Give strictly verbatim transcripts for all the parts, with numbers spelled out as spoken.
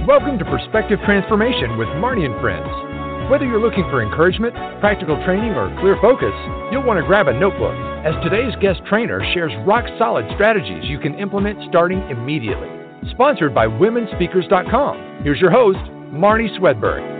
welcome to Perspective Transformation with Marnie and Friends. Whether you're looking for encouragement, practical training, or clear focus, you'll want to grab a notebook, as today's guest trainer shares rock-solid strategies you can implement starting immediately. Sponsored by women speakers dot com. Here's your host, Marnie Swedberg.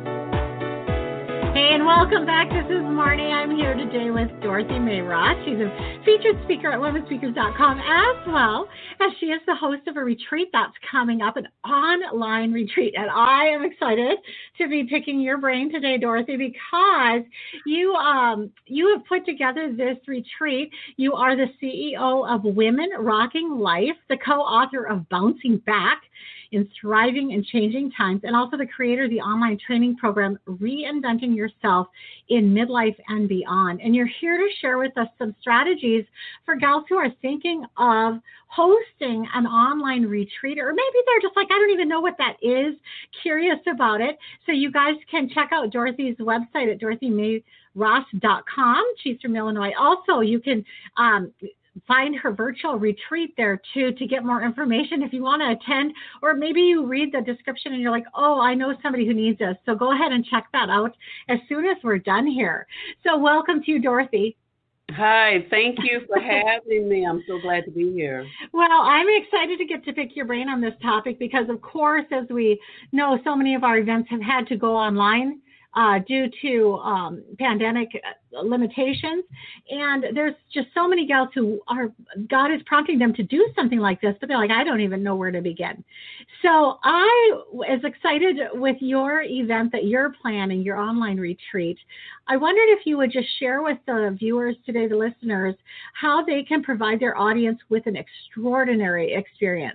Hey, and welcome back. This is Marnie. I'm here today with Dorothy May Ross. She's a featured speaker at women speakers dot com, as well as she is the host of a retreat that's coming up, an online retreat. And I am excited to be picking your brain today, Dorothy, because you um you have put together this retreat. You are the C E O of Women Rocking Life, the co-author of Bouncing Back in Thriving and Changing Times, and also the creator of the online training program, Reinventing Yourself in Midlife and Beyond. And you're here to share with us some strategies for gals who are thinking of hosting an online retreat, or maybe they're just like, I don't even know what that is, curious about it. So you guys can check out Dorothy's website at dorothy may ross dot com. She's from Illinois. Also, you can um, find her virtual retreat there too to get more information if you want to attend, or maybe you read the description and you're like, oh, I know somebody who needs this. So go ahead and check that out as soon as we're done here. So welcome to you, Dorothy. Hi, thank you for having me. I'm so glad to be here. Well, I'm excited to get to pick your brain on this topic because, of course, as we know, so many of our events have had to go online Uh, due to um, pandemic limitations. And there's just so many gals who are, God is prompting them to do something like this, but they're like, I don't even know where to begin. So I was excited with your event that you're planning, your online retreat. I wondered if you would just share with the viewers today, the listeners, how they can provide their audience with an extraordinary experience.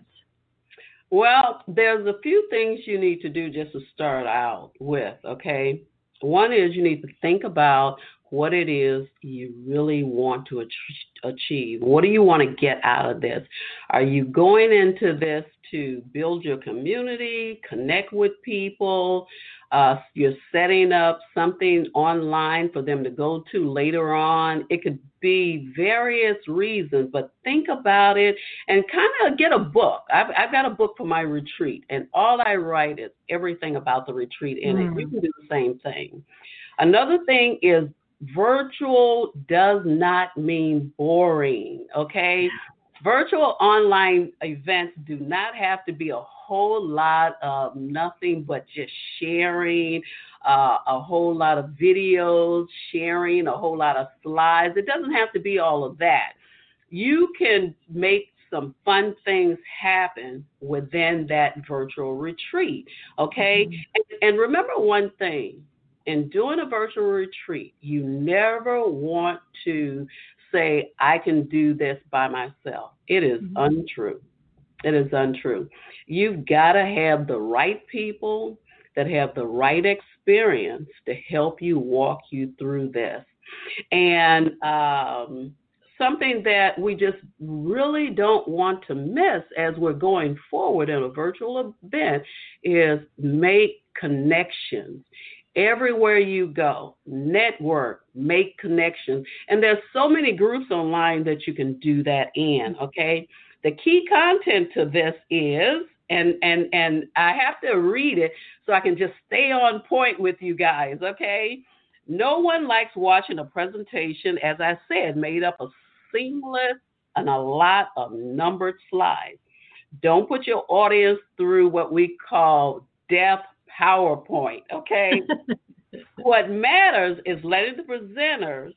Well, there's a few things you need to do just to start out with, okay? One is you need to think about what it is you really want to achieve. What do you want to get out of this? Are you going into this to build your community, connect with people? Uh, you're setting up something online for them to go to later on. It could be various reasons, but think about it and kind of get a book. I've, I've got a book for my retreat, and all I write is everything about the retreat in mm. it. You can do the same thing. Another thing is virtual does not mean boring, okay? Virtual online events do not have to be a whole lot of nothing but just sharing, uh, a whole lot of videos, sharing a whole lot of slides. It doesn't have to be all of that. You can make some fun things happen within that virtual retreat, okay? Mm-hmm. And, and remember one thing, in doing a virtual retreat, you never want to say, I can do this by myself. It is mm-hmm. untrue. It is untrue. You've got to have the right people that have the right experience to help you walk you through this. And um, something that we just really don't want to miss as we're going forward in a virtual event is make connections. Everywhere you go, network, make connections. And there's so many groups online that you can do that in, okay? The key content to this is, and, and, and I have to read it so I can just stay on point with you guys, okay? No one likes watching a presentation, as I said, made up of seamless and a lot of numbered slides. Don't put your audience through what we call deaf PowerPoint, okay? What matters is letting the presenters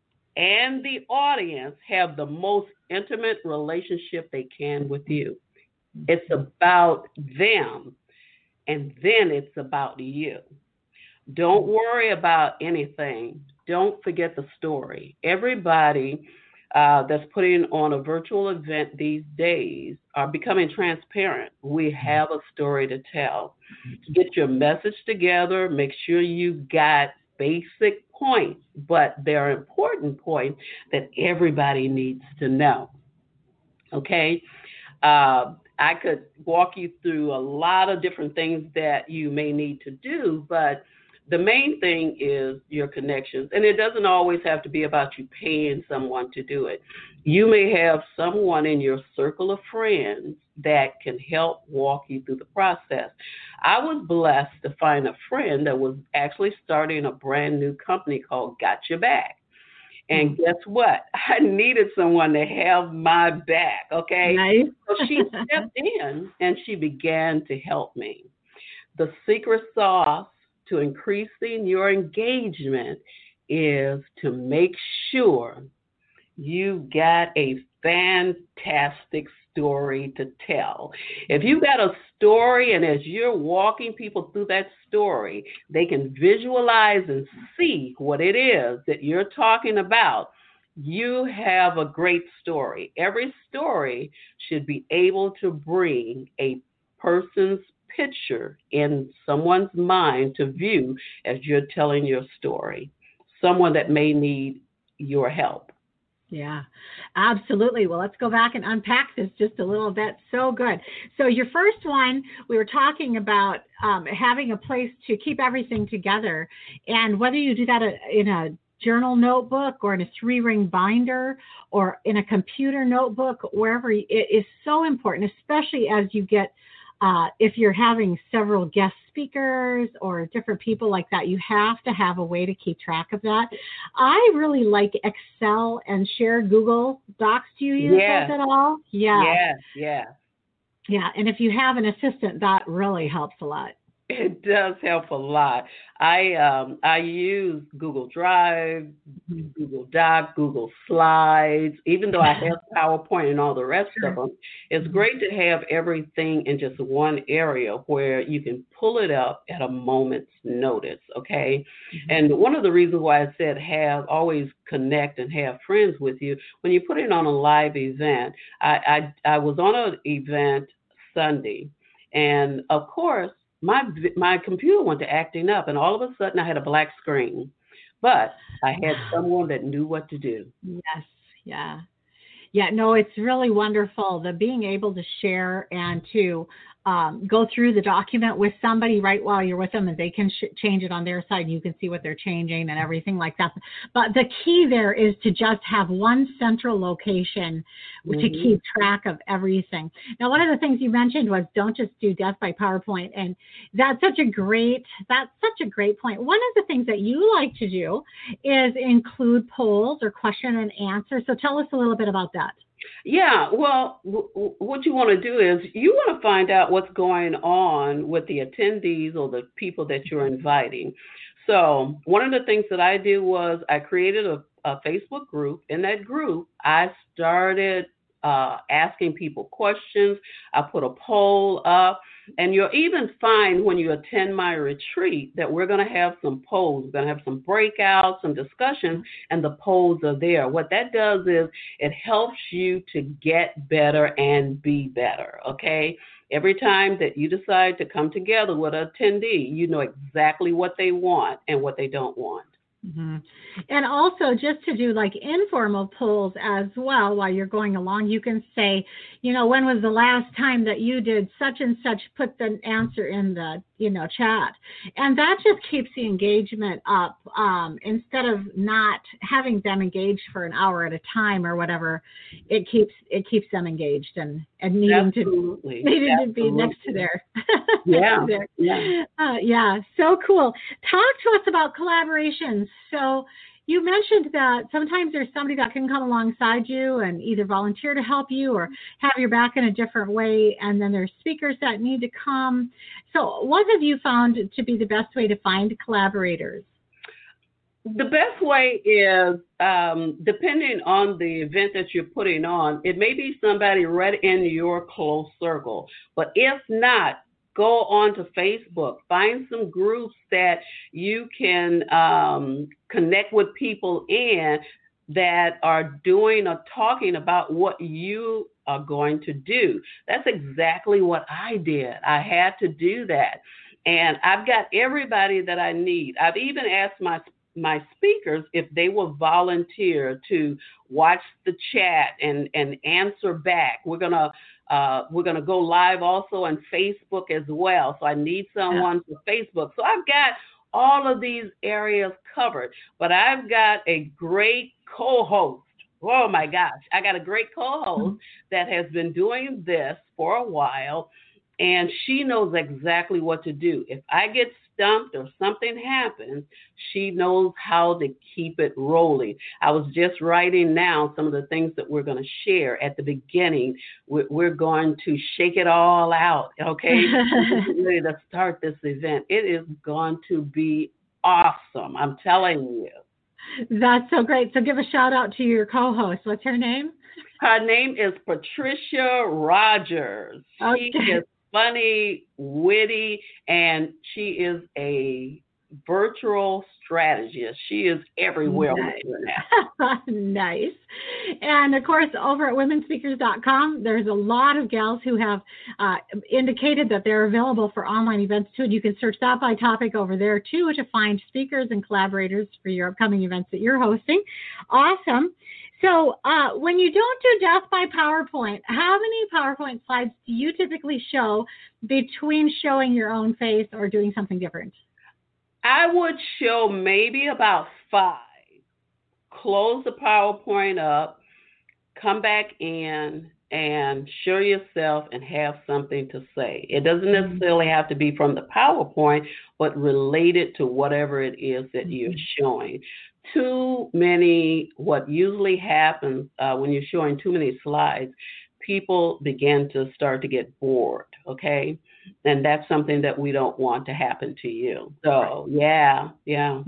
and the audience have the most intimate relationship they can with you. It's about them, and then it's about you. Don't worry about anything. Don't forget the story. Everybody uh, that's putting on a virtual event these days are becoming transparent. We have a story to tell. Get your message together. Make sure you got basic points, but there are important points that everybody needs to know. Okay? Uh, I could walk you through a lot of different things that you may need to do, but the main thing is your connections. And it doesn't always have to be about you paying someone to do it. You may have someone in your circle of friends that can help walk you through the process. I was blessed to find a friend that was actually starting a brand new company called Got Your Back. And guess what? I needed someone to have my back, okay? Nice. So she stepped in and she began to help me. The secret sauce to increasing your engagement is to make sure you got a fantastic story to tell. If you got a story and as you're walking people through that story, they can visualize and see what it is that you're talking about, you have a great story. Every story should be able to bring a person's picture in someone's mind to view as you're telling your story, someone that may need your help. Yeah, absolutely. Well, let's go back and unpack this just a little bit. So good. So your first one, we were talking about um, having a place to keep everything together. And whether you do that in a journal notebook or in a three-ring binder or in a computer notebook, wherever, it is so important, especially as you get Uh, if you're having several guest speakers or different people like that, you have to have a way to keep track of that. I really like Excel and shared Google Docs. Do you use yes. those at all? Yeah. Yes, yes. Yeah, and if you have an assistant, that really helps a lot. It does help a lot. I um, I use Google Drive, Google Doc, Google Slides, even though I have PowerPoint and all the rest Sure. of them. It's great to have everything in just one area where you can pull it up at a moment's notice, okay? Mm-hmm. And one of the reasons why I said have, always connect and have friends with you, when you put it on a live event, I, I, I was on an event Sunday, and of course, My my computer went to acting up, and all of a sudden I had a black screen. But I had someone that knew what to do. Yes, yeah. Yeah, no, it's really wonderful, the being able to share and to um, go through the document with somebody right while you're with them, and they can sh- change it on their side, and you can see what they're changing and everything like that. But the key there is to just have one central location mm-hmm. to keep track of everything. Now, one of the things you mentioned was don't just do death by PowerPoint, and that's such a great that's such a great point. One of the things that you like to do is include polls or question and answer. So tell us a little bit about that. Yeah, well, w- what you want to do is you want to find out what's going on with the attendees or the people that you're inviting. So one of the things that I did was I created a, a Facebook group. In that group, I started uh, asking people questions. I put a poll up. And you'll even find when you attend my retreat that we're going to have some polls. We're going to have some breakouts, some discussions, and the polls are there. What that does is it helps you to get better and be better, okay? Every time that you decide to come together with an attendee, you know exactly what they want and what they don't want. Mm-hmm. And also just to do like informal polls as well while you're going along, you can say, you know, when was the last time that you did such and such, put the answer in the, you know, chat. And that just keeps the engagement up um, instead of not having them engaged for an hour at a time or whatever. It keeps it keeps them engaged and, and needing Absolutely. to needing Absolutely. to be next to their yeah their, yeah uh, yeah so cool. Talk to us about collaborations. So you mentioned that sometimes there's somebody that can come alongside you and either volunteer to help you or have your back in a different way, and then there's speakers that need to come. So what have you found to be the best way to find collaborators? The best way is, um, depending on the event that you're putting on, it may be somebody right in your close circle. But if not, go on to Facebook, find some groups that you can um, connect with people in that are doing or talking about what you are going to do. That's exactly what I did. I had to do that. And I've got everybody that I need. I've even asked my my speakers if they will volunteer to watch the chat and, and answer back. We're gonna uh, we're gonna go live also on Facebook as well. So I need someone yeah. for Facebook. So I've got all of these areas covered, but I've got a great co-host. Oh my gosh, I got a great co-host mm-hmm. that has been doing this for a while. and she knows exactly what to do. If I get stumped or something happens, she knows how to keep it rolling. I was just writing now some of the things that we're going to share at the beginning. We're, we're going to shake it all out, okay? We're ready to start this event. It is going to be awesome. I'm telling you. That's so great. So give a shout out to your co-host. What's her name? Her name is Patricia Rogers. Okay. She is funny, witty, and she is a virtual strategist. She is everywhere. Nice. Nice. And of course, over at women speakers dot com, there's a lot of gals who have uh, indicated that they're available for online events too. And you can search that by topic over there too to find speakers and collaborators for your upcoming events that you're hosting. Awesome. So uh, when you don't do death by PowerPoint, how many PowerPoint slides do you typically show between showing your own face or doing something different? I would show maybe about five. Close the PowerPoint up, come back in, and show yourself and have something to say. It doesn't necessarily have to be from the PowerPoint, but related to whatever it is that you're showing. Too many, what usually happens uh, when you're showing too many slides, people begin to start to get bored, okay? And that's something that we don't want to happen to you. So, yeah, yeah.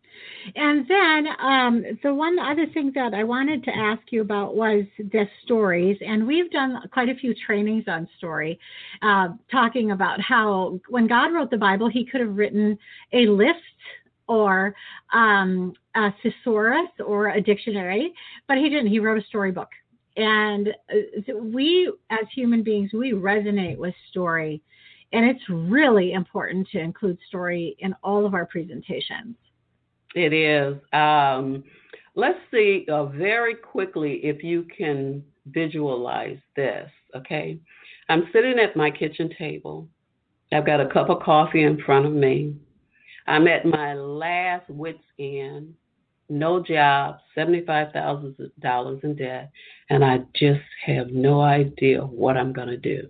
And then um, the one other thing that I wanted to ask you about was the stories. And we've done quite a few trainings on story, uh, talking about how when God wrote the Bible, he could have written a list or um, a thesaurus or a dictionary, but he didn't. He wrote a storybook. And we, as human beings, we resonate with story. And it's really important to include story in all of our presentations. It is. Um, let's see uh, very quickly if you can visualize this, okay? I'm sitting at my kitchen table. I've got a cup of coffee in front of me. I'm at my last wit's end, no job, seventy-five thousand dollars in debt, and I just have no idea what I'm going to do.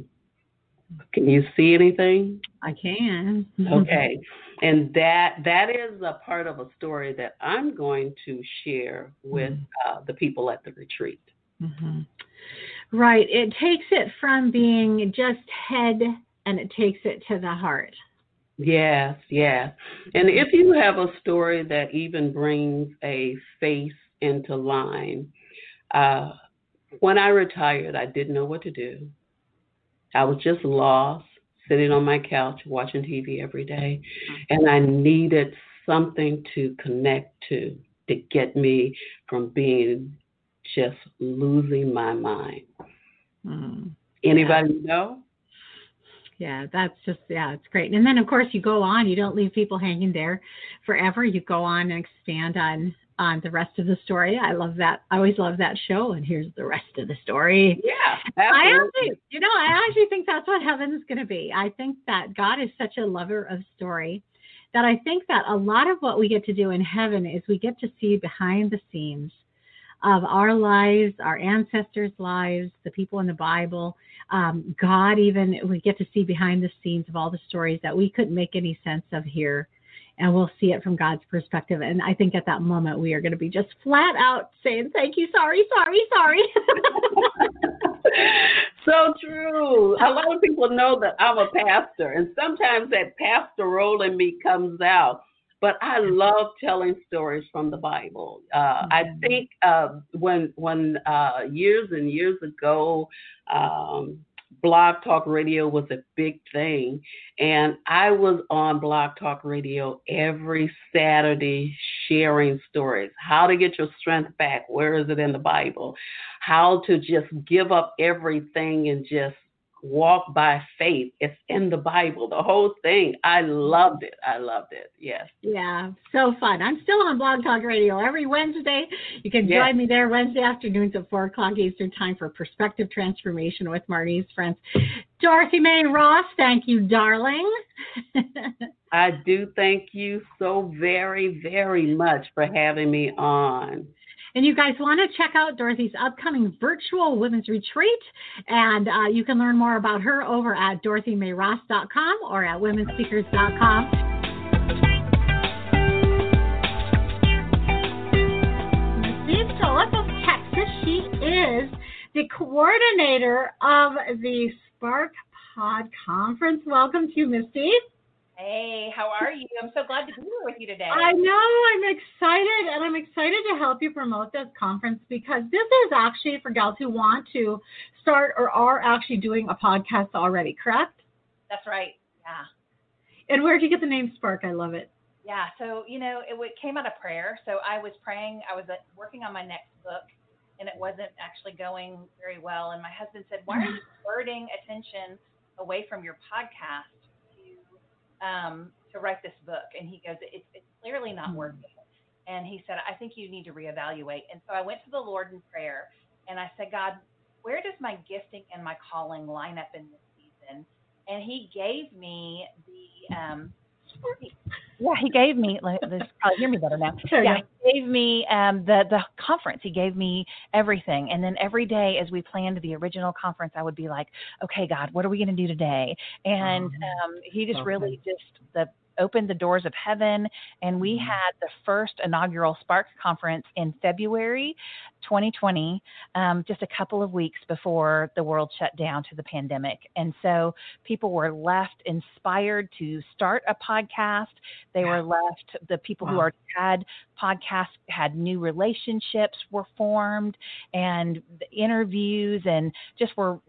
Can you see anything? I can. Okay. And that that is a part of a story that I'm going to share with uh, the people at the retreat. Mm-hmm. Right. It takes it from being just head and it takes it to the heart. Yes, yes. And if you have a story that even brings a face into line, uh, when I retired, I didn't know what to do. I was just lost, sitting on my couch, watching T V every day, and I needed something to connect to, to get me from being just losing my mind. Mm. Anybody yeah. know? Yeah, that's just, yeah, it's great. And then, of course, you go on. You don't leave people hanging there forever. You go on and expand on on the rest of the story. I love that. I always love that show. And here's the rest of the story. Yeah, absolutely. I actually, you know, I actually think that's what heaven's going to be. I think that God is such a lover of story that I think that a lot of what we get to do in heaven is we get to see behind the scenes of our lives, our ancestors' lives, the people in the Bible, um, God even, we get to see behind the scenes of all the stories that we couldn't make any sense of here. And we'll see it from God's perspective. And I think at that moment, we are going to be just flat out saying, thank you, sorry, sorry, sorry. So true. A lot of people know that I'm a pastor, and sometimes that pastor role in me comes out. But I love telling stories from the Bible. Uh, mm-hmm. I think uh, when when uh, years and years ago, um, Blog Talk Radio was a big thing, and I was on Blog Talk Radio every Saturday sharing stories, how to get your strength back, where is it in the Bible, how to just give up everything and just walk by faith. It's in the Bible, the whole thing. I loved it. I loved it. Yes. Yeah, so fun. I'm still on Blog Talk Radio every Wednesday. You can yes. join me there Wednesday afternoons at four o'clock Eastern Time for Perspective Transformation with Marnie's friends. Dorothy Mae Ross, thank you, darling. I do thank you so very, very much for having me on. And you guys want to check out Dorothy's upcoming virtual women's retreat, and uh, you can learn more about her over at dorothy may ross dot com or at women speakers dot com. Miss Phillips of Texas, she is the coordinator of the Spark Pod Conference. Welcome to you, Misty. Hey, how are you? I'm so glad to be here with you today. I know. I'm excited, and I'm excited to help you promote this conference because this is actually for gals who want to start or are actually doing a podcast already, correct? That's right. Yeah. And where did you get the name Spark? I love it. Yeah. So, you know, it, it came out of prayer. So I was praying. I was uh, working on my next book, and it wasn't actually going very well. And my husband said, why are you diverting attention away from your podcast Um, to write this book? And he goes, it's, it's clearly not working. And he said, I think you need to reevaluate. And so I went to the Lord in prayer, and I said, God, where does my gifting and my calling line up in this season? And he gave me the, um, yeah, he gave me, this probably hear me better now. Sure, yeah, yeah. He gave me um, the, the conference. He gave me everything. And then every day as we planned the original conference, I would be like, okay, God, what are we going to do today? And um, he just Okay. really just the opened the doors of heaven. And we had the first inaugural Spark Conference in February twenty twenty, um, just a couple of weeks before the world shut down to the pandemic. And so people were left inspired to start a podcast. They were left, the people Wow. who already had podcasts had new relationships were formed, and the interviews and just were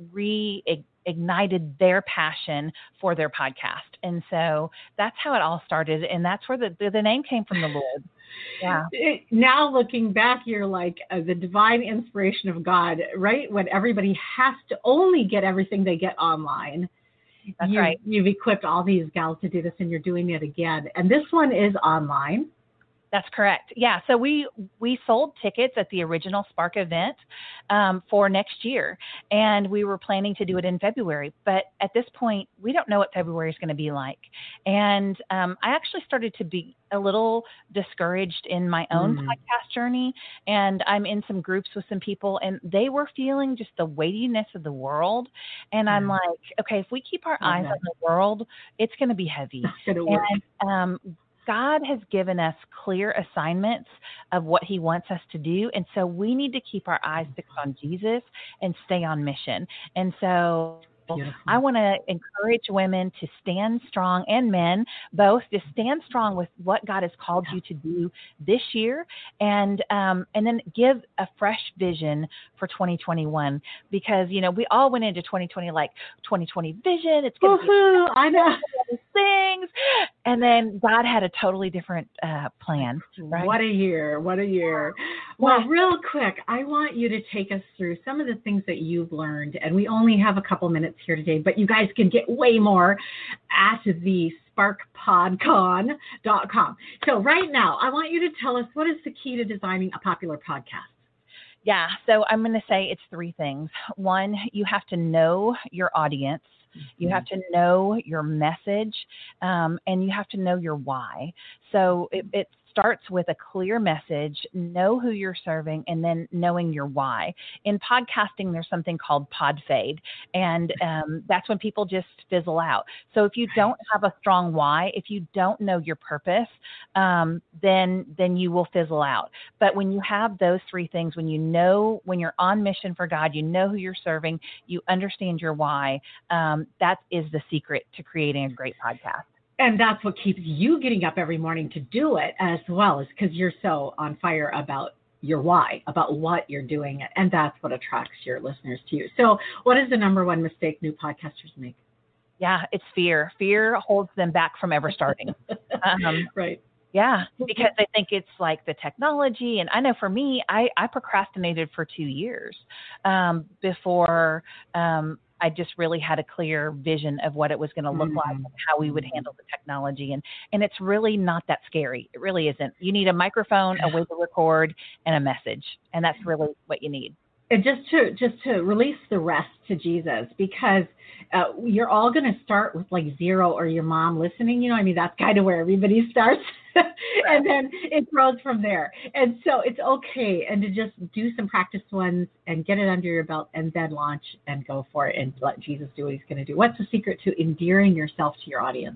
reignited their passion for their podcast. And so that's how it all started. And that's where the, the, the name came from, the Lord. Yeah. It, now looking back, you're like uh, the divine inspiration of God, right? When everybody has to only get everything they get online. That's you, right. You've equipped all these gals to do this, and you're doing it again. And this one is online. That's correct. Yeah. So we, we sold tickets at the original Spark event um, for next year, and we were planning to do it in February. But at this point, we don't know what February is going to be like. And um, I actually started to be a little discouraged in my own Mm. podcast journey. And I'm in some groups with some people, and they were feeling just the weightiness of the world. And I'm Mm. like, okay, if we keep our Love eyes that. on the world, it's going to be heavy. That's going to work. And um, God has given us clear assignments of what he wants us to do. And so we need to keep our eyes fixed on Jesus and stay on mission. And so Beautiful. I want to encourage women to stand strong, and men both, to stand strong with what God has called Yeah. you to do this year, and um, and then give a fresh vision for twenty twenty-one, because, you know, we all went into twenty twenty like twenty twenty vision. It's going to be Woohoo, I know. these things. And then God had a totally different uh, plan, right? What a year. What a year. Well, real quick, I want you to take us through some of the things that you've learned. And we only have a couple minutes here today, but you guys can get way more at the spark pod con dot com. So right now, I want you to tell us, what is the key to designing a popular podcast? Yeah. So I'm going to say it's three things. One, you have to know your audience. You have to know your message, um, and you have to know your why. So it, it starts with a clear message, know who you're serving, and then knowing your why. In podcasting, there's something called pod fade, and um, that's when people just fizzle out. So if you don't have a strong why, if you don't know your purpose, um, then then you will fizzle out. But when you have those three things, when you know, when you're on mission for God, you know who you're serving, you understand your why, um, that is the secret to creating a great podcast. And that's what keeps you getting up every morning to do it as well, is because you're so on fire about your why, about what you're doing. And that's what attracts your listeners to you. So what is the number one mistake new podcasters make? Yeah, it's fear. Fear holds them back from ever starting. Um, right. Yeah, because I think it's like the technology. And I know for me, I, I procrastinated for two years um, before um, I just really had a clear vision of what it was going to look mm-hmm. like and how we would handle the technology. And, and it's really not that scary. It really isn't. You need a microphone, a way to record, and a message. And that's really what you need. And just to just to release the rest to Jesus, because uh, you're all going to start with like zero, or your mom listening. You know, I mean, that's kind of where everybody starts. and then it grows from there. And so it's okay. And to just do some practice ones and get it under your belt and then launch and go for it and let Jesus do what he's going to do. What's the secret to endearing yourself to your audience?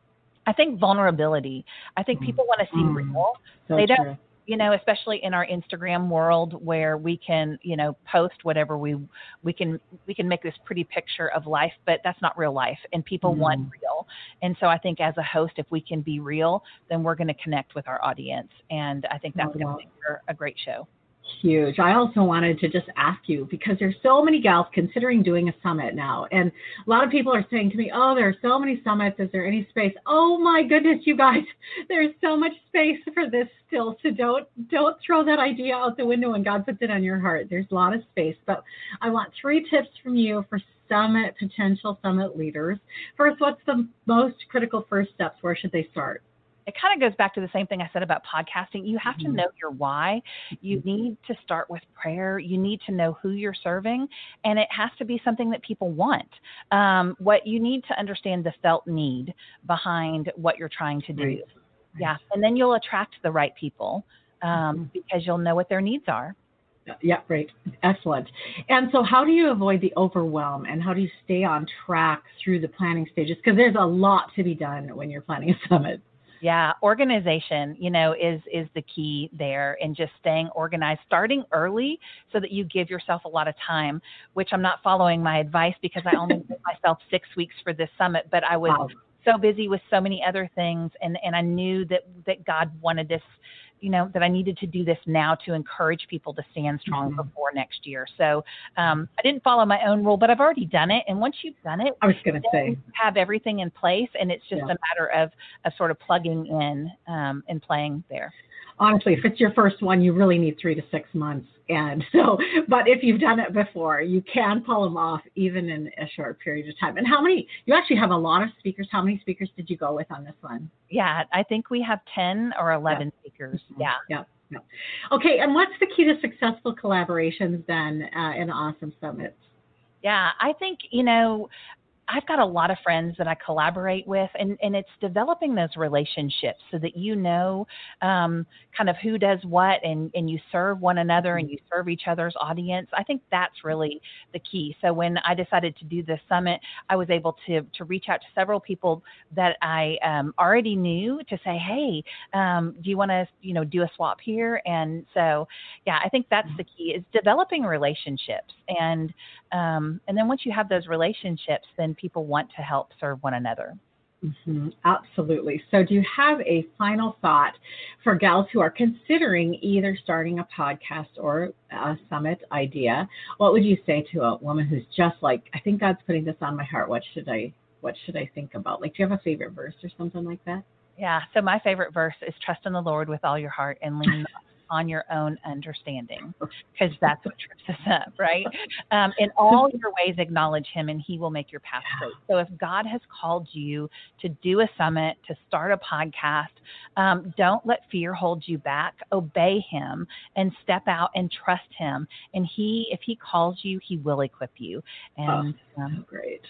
I think vulnerability. I think people want to see Mm. real. So They don't, true. you know, especially in our Instagram world where we can, you know, post whatever we we can we can make this pretty picture of life, but that's not real life, and people Mm. want real. And so I think as a host, if we can be real, then we're going to connect with our audience, and I think that's Oh, going wow. to make for a great show. Huge. I also wanted to just ask you, because there's so many gals considering doing a summit now. And a lot of people are saying to me, oh, there are so many summits. Is there any space? Oh my goodness, you guys, there's so much space for this still. So don't, don't throw that idea out the window when God puts it on your heart. There's a lot of space, but I want three tips from you for summit, potential summit leaders. First, what's the most critical first steps? Where should they start? It kind of goes back to the same thing I said about podcasting. You have to know your why. You need to start with prayer. You need to know who you're serving, and it has to be something that people want. Um, what you need to understand the felt need behind what you're trying to do. Right. Yeah, and then you'll attract the right people um, because you'll know what their needs are. Yeah, great. Excellent. And so how do you avoid the overwhelm, and how do you stay on track through the planning stages? Because there's a lot to be done when you're planning a summit. Yeah, organization, you know, is is the key there, and just staying organized, starting early so that you give yourself a lot of time, which I'm not following my advice because I only gave myself six weeks for this summit, but I was Wow. so busy with so many other things, and, and I knew that, that God wanted this, you know, that I needed to do this now to encourage people to stand strong Mhm. before next year. So um, I didn't follow my own rule, but I've already done it. And once you've done it, I was going to say. you have everything in place, and it's just Yeah. a matter of, of sort of plugging in um, and playing there. Honestly, if it's your first one, you really need three to six months. And so, but if you've done it before, you can pull them off even in a short period of time. And how many, you actually have a lot of speakers. How many speakers did you go with on this one? Yeah, I think we have ten or eleven speakers. Yeah. Yeah. Yeah. Okay. And what's the key to successful collaborations then uh, in Awesome Summits? Yeah, I think, you know, I've got a lot of friends that I collaborate with, and, and it's developing those relationships so that you know um, kind of who does what, and, and you serve one another and you serve each other's audience. I think that's really the key. So when I decided to do this summit, I was able to to reach out to several people that I um, already knew to say, hey, um, do you want to, you know, do a swap here? And so, yeah, I think that's the key, is developing relationships. And um, and then once you have those relationships, then people want to help serve one another. Mm-hmm. Absolutely. So do you have a final thought for gals who are considering either starting a podcast or a summit idea? What would you say to a woman who's just like, I think God's putting this on my heart. What should I, what should I think about? Like, do you have a favorite verse or something like that? Yeah. So my favorite verse is trust in the Lord with all your heart and lean on your own understanding, because that's what trips us up, right? Um, in all your ways, acknowledge him and he will make your path straight. So if God has called you to do a summit, to start a podcast, um, don't let fear hold you back. Obey him and step out and trust him. And he, if he calls you, he will equip you. And oh, um, great.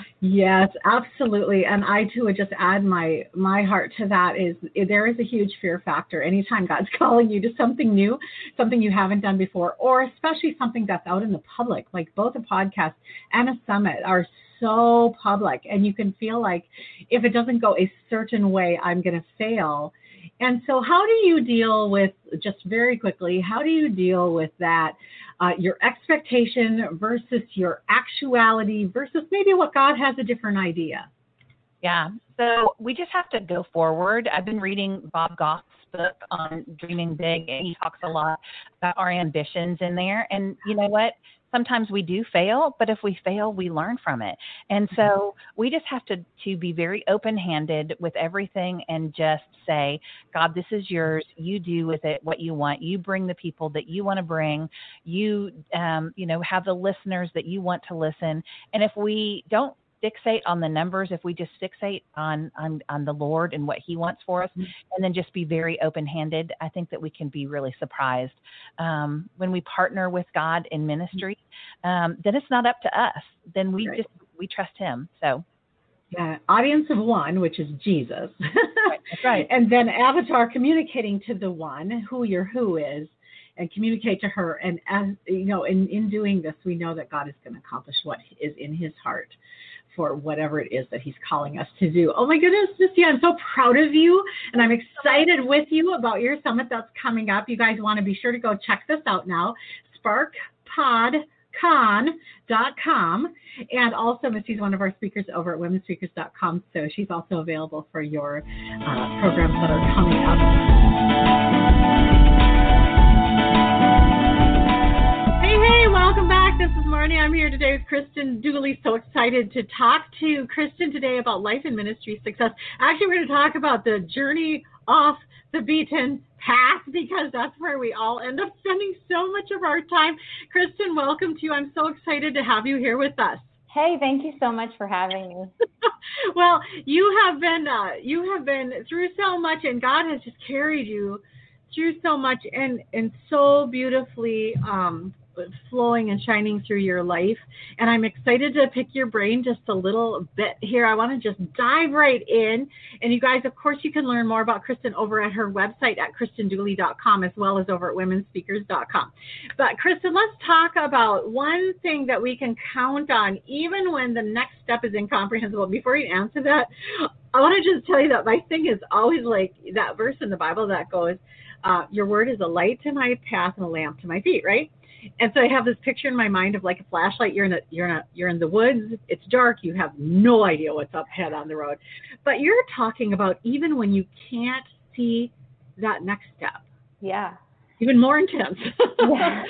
Yes, absolutely. And I too would just add my my heart to that is there is a huge fear factor. Anytime God's calling you to something new, something you haven't done before, or especially something that's out in the public, like both a podcast and a summit are so public, and you can feel like if it doesn't go a certain way, I'm going to fail. And so how do you deal with, just very quickly, how do you deal with that, uh, your expectation versus your actuality versus maybe what God has a different idea? Yeah. So we just have to go forward. I've been reading Bob Goff's book on dreaming big, and he talks a lot about our ambitions in there. And you know what? Sometimes we do fail, but if we fail, we learn from it. And so we just have to, to be very open-handed with everything and just say, God, this is yours. You do with it what you want. You bring the people that you want to bring. You, um, you know, have the listeners that you want to listen. And if we don't fixate on the numbers, if we just fixate on, on, on the Lord and what he wants for us, mm-hmm. and then just be very open-handed, I think that we can be really surprised. Um, when we partner with God in ministry, um, then it's not up to us. Then we right. just, we trust him. So. uh, audience of one, which is Jesus. Right, that's right. And then avatar communicating to the one, who your who is, and communicate to her. And as you know, in, in doing this, we know that God is going to accomplish what is in his heart for whatever it is that he's calling us to do. Oh my goodness, Misty, I'm so proud of you. And I'm excited with you about your summit that's coming up. You guys want to be sure to go check this out now. spark pod con dot com. And also Misty's one of our speakers over at women speakers dot com. So she's also available for your uh, programs that are coming up. Hey, hey, welcome back. This is Marnie. I'm here today with Kristen Dooley. So excited to talk to Kristen today about life and ministry success. Actually, we're going to talk about the journey off the beaten path, because that's where we all end up spending so much of our time. Kristen, welcome to you. I'm so excited to have you here with us. Hey, thank you so much for having me. Well, you have been uh, you have been through so much, and God has just carried you through so much, and and so beautifully um, flowing and shining through your life. And I'm excited to pick your brain just a little bit here. I want to just dive right in. And you guys, of course, you can learn more about Kristen over at her website at kristen dooley dot com, as well as over at women speakers dot com. But Kristen, let's talk about one thing that we can count on even when the next step is incomprehensible. Before you answer that, I want to just tell you that my thing is always like that verse in the Bible that goes, uh, your word is a light to my path and a lamp to my feet, right? And so I have this picture in my mind of like a flashlight. You're in a, you're in a, you're in the woods. It's dark. You have no idea what's up ahead on the road. But you're talking about even when you can't see that next step. Yeah. Even more intense. yeah.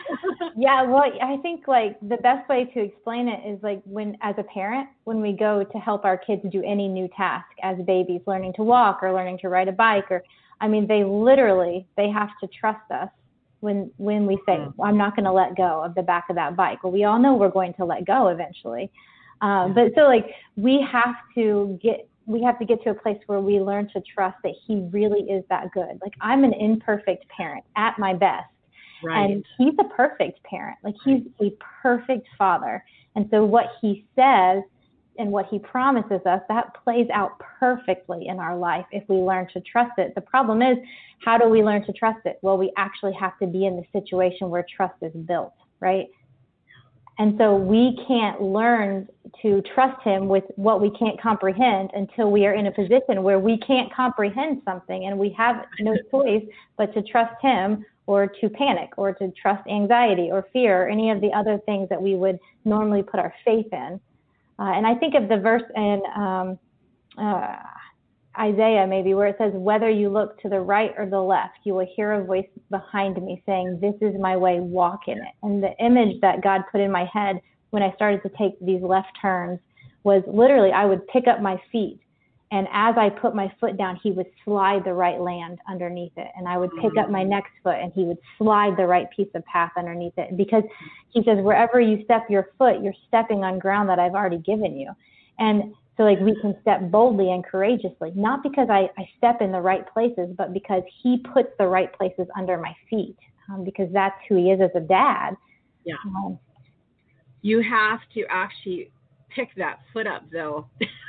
yeah. Well, I think like the best way to explain it is like when, as a parent, when we go to help our kids do any new task as babies, learning to walk or learning to ride a bike, or, I mean, they literally, they have to trust us. When when we say, well, I'm not going to let go of the back of that bike. Well, we all know we're going to let go eventually. Um, but so like we have to get we have to get to a place where we learn to trust that he really is that good. Like I'm an imperfect parent at my best. Right. And he's a perfect parent. Like he's a perfect father. And so what he says and what he promises us, that plays out perfectly in our life if we learn to trust it. The problem is, how do we learn to trust it? Well, we actually have to be in the situation where trust is built, right? And so we can't learn to trust him with what we can't comprehend until we are in a position where we can't comprehend something and we have no choice but to trust him or to panic or to trust anxiety or fear or any of the other things that we would normally put our faith in. Uh, and I think of the verse in um, uh, Isaiah maybe where it says, whether you look to the right or the left, you will hear a voice behind me saying, this is my way, walk in it. And the image that God put in my head when I started to take these left turns was literally I would pick up my feet. And as I put my foot down, he would slide the right land underneath it. And I would pick up my next foot and he would slide the right piece of path underneath it. Because he says, wherever you step your foot, you're stepping on ground that I've already given you. And so like we can step boldly and courageously, not because I, I step in the right places, but because he puts the right places under my feet, um, because that's who he is as a dad. Yeah. Um, you have to actually pick that foot up though.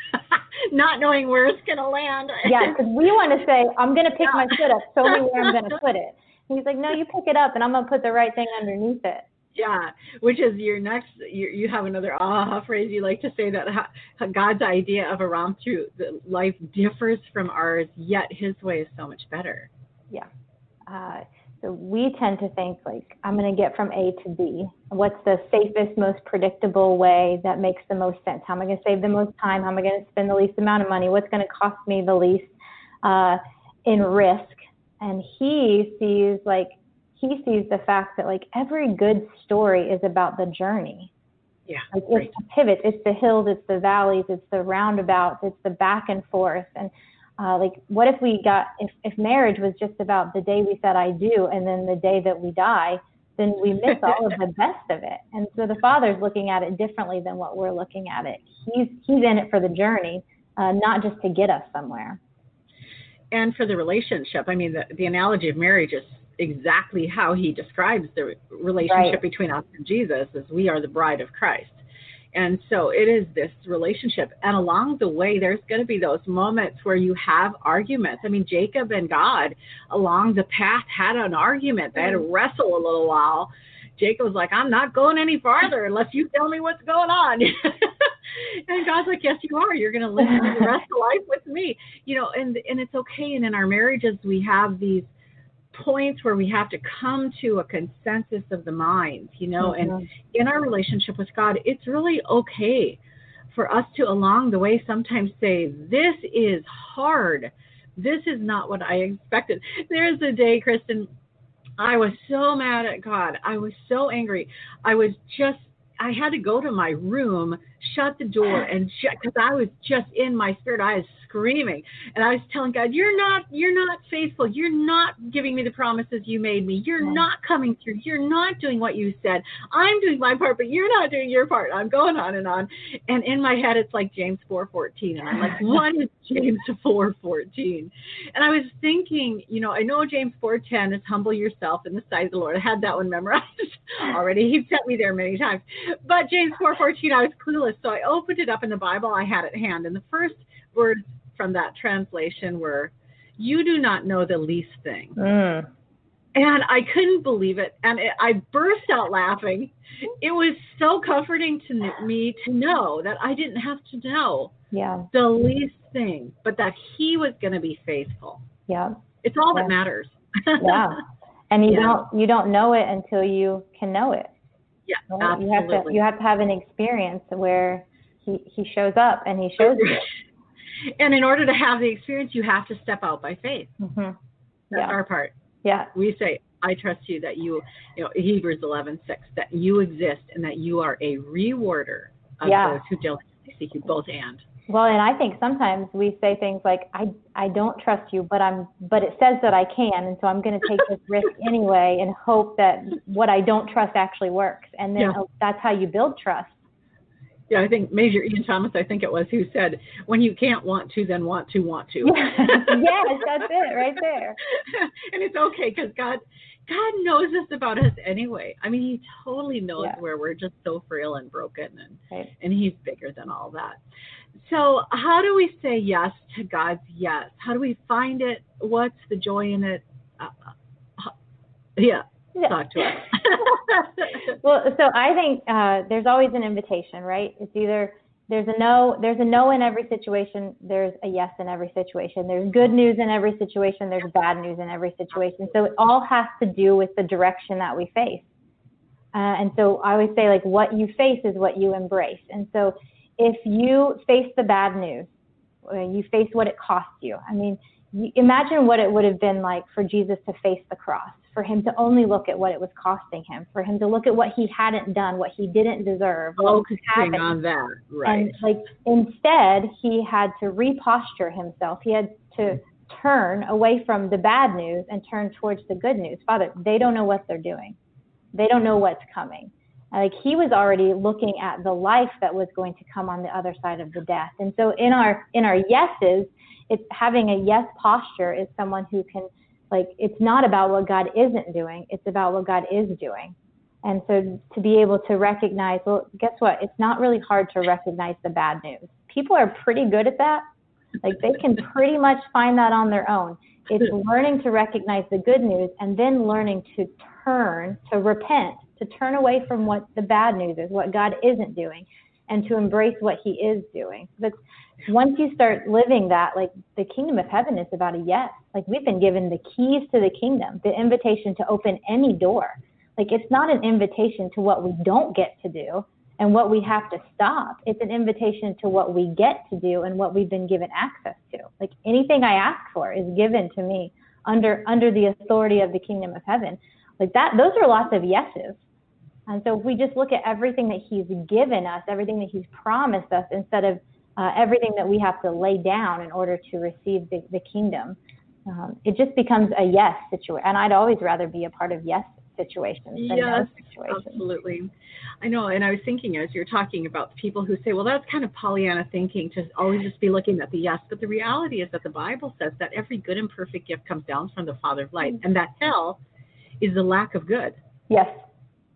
Not knowing where it's going to land. Yeah, because we want to say, I'm going to pick my foot up, show me where I'm going to put it. And he's like, no, you pick it up, and I'm going to put the right thing underneath it. Yeah, which is your next, you, you have another aha phrase you like to say, that how God's idea of a romp through the life differs from ours, yet his way is so much better. Yeah. Uh, so we tend to think like, I'm going to get from A to B. What's the safest, most predictable way that makes the most sense? How am I going to save the most time? How am I going to spend the least amount of money? What's going to cost me the least uh, in risk? And he sees like, he sees the fact that like every good story is about the journey. Yeah. Like right. It's the pivots, it's the hills, it's the valleys, it's the roundabouts, it's the back and forth. And Uh, like, what if we got, if, if marriage was just about the day we said I do and then the day that we die, then we miss all of the best of it. And so the Father's looking at it differently than what we're looking at it. He's he's in it for the journey, uh, not just to get us somewhere. And for the relationship, I mean, the, the analogy of marriage is exactly how he describes the relationship right. between us and Jesus, as we are the bride of Christ. And so it is this relationship. And along the way, there's going to be those moments where you have arguments. I mean, Jacob and God along the path had an argument. They had to wrestle a little while. Jacob was like, I'm not going any farther unless you tell me what's going on. And God's like, yes, you are. You're going to live through the rest of life with me. You know, and, and it's okay. And in our marriages, we have these points where we have to come to a consensus of the minds, you know, mm-hmm. and in our relationship with God, it's really okay for us to along the way sometimes say, this is hard. This is not what I expected. There's a day, Kristen, I was so mad at God. I was so angry. I was just, I had to go to my room, shut the door, and shut, because I was just in my spirit. I was screaming, and I was telling God, "You're not, you're not faithful. You're not giving me the promises you made me. You're not coming through. You're not doing what you said. I'm doing my part, but you're not doing your part." I'm going on and on, and in my head, it's like James four fourteen, and I'm like, "What is James four fourteen?" And I was thinking, you know, I know James four ten is humble yourself in the sight of the Lord. I had that one memorized already. He sent me there many times. But James four fourteen, I was clueless. So I opened it up in the Bible I had at hand. And the first words from that translation were, "You do not know the least thing." Mm. And I couldn't believe it. And it, I burst out laughing. It was so comforting to me to know that I didn't have to know yeah. the least thing, but that he was going to be faithful. Yeah. It's all yeah. that matters. Yeah. And you yeah. don't you don't know it until you can know it. Yeah, right? absolutely. You have to you have to have an experience where he, he shows up and he shows you. And in order to have the experience, you have to step out by faith. Mm-hmm. That's yeah. our part. Yeah. We say, I trust you that you, you know, Hebrews eleven six, that you exist and that you are a rewarder of yeah. those who diligently seek you, both and. Well, and I think sometimes we say things like, I, I don't trust you, but I'm, but it says that I can. And so I'm going to take this risk anyway and hope that what I don't trust actually works. And then yeah. oh, that's how you build trust. Yeah, I think Major Ian Thomas, I think it was, who said, when you can't want to, then want to want to. Yes, that's it right there. And it's okay because God, God knows this about us anyway. I mean, he totally knows yeah. where we're just so frail and broken, and right. and he's bigger than all that. So how do we say yes to God's yes? How do we find it? What's the joy in it? Uh, uh, yeah. Yeah. Talk to us. Well, so I think uh, there's always an invitation, right? It's either there's a no, there's a no in every situation. There's a yes in every situation. There's good news in every situation. There's bad news in every situation. So it all has to do with the direction that we face. Uh, and so I always say, like, what you face is what you embrace. And so if you face the bad news, you face what it costs you. I mean, you imagine what it would have been like for Jesus to face the cross, for him to only look at what it was costing him, for him to look at what he hadn't done, what he didn't deserve. Focusing on that, right. And like instead, he had to reposture himself. He had to turn away from the bad news and turn towards the good news. Father, they don't know what they're doing. They don't know what's coming. Like he was already looking at the life that was going to come on the other side of the death. And so in our in our yeses, it's having a yes posture is someone who can, like, it's not about what God isn't doing. It's about what God is doing. And so to be able to recognize, well, guess what? It's not really hard to recognize the bad news. People are pretty good at that. Like they can pretty much find that on their own. It's learning to recognize the good news and then learning to turn, to repent, to turn away from what the bad news is, what God isn't doing, and to embrace what he is doing. But once you start living that, like the kingdom of heaven is about a yes. Like we've been given the keys to the kingdom, the invitation to open any door. Like it's not an invitation to what we don't get to do and what we have to stop. It's an invitation to what we get to do and what we've been given access to. Like anything I ask for is given to me under under the authority of the kingdom of heaven. Like that, those are lots of yeses. And so if we just look at everything that he's given us, everything that he's promised us, instead of uh, everything that we have to lay down in order to receive the, the kingdom, um, it just becomes a yes situation. And I'd always rather be a part of yes situations than yes, no situations. Absolutely. I know. And I was thinking as you're talking about people who say, well, that's kind of Pollyanna thinking to always just be looking at the yes. But the reality is that the Bible says that every good and perfect gift comes down from the Father of light, and that hell is the lack of good. Yes.